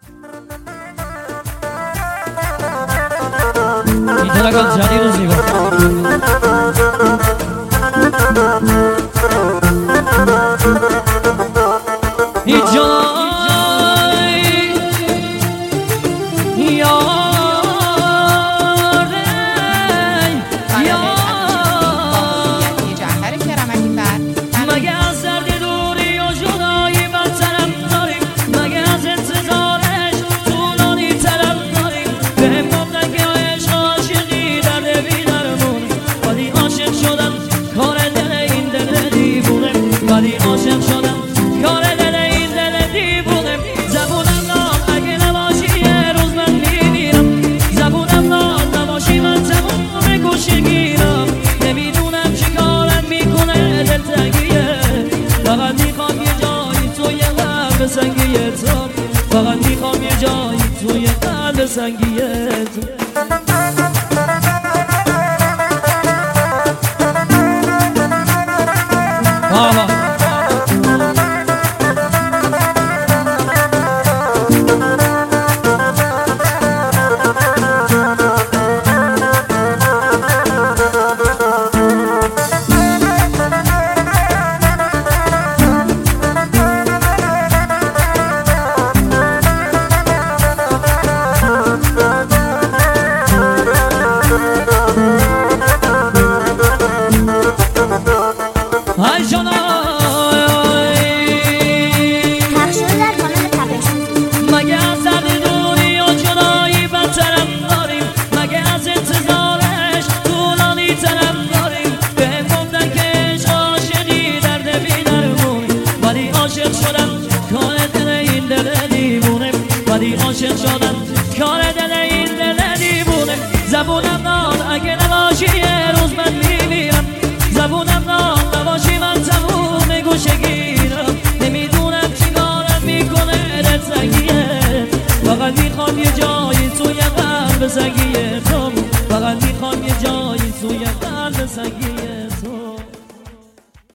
این ترکان جدید و زیبا ای جای فقط میخوام یه جایی توی قلب سنگیت عاشق شدم کار دل این دل دیوونه زبونم نال اگه نباشی یه روز من میمیرم زبونم نال نباشی من تموم گوشه گیرم نمیدونم چی کارم میکنه دل سنگیه فقط میخوام یه جایی توی قلب سنگیه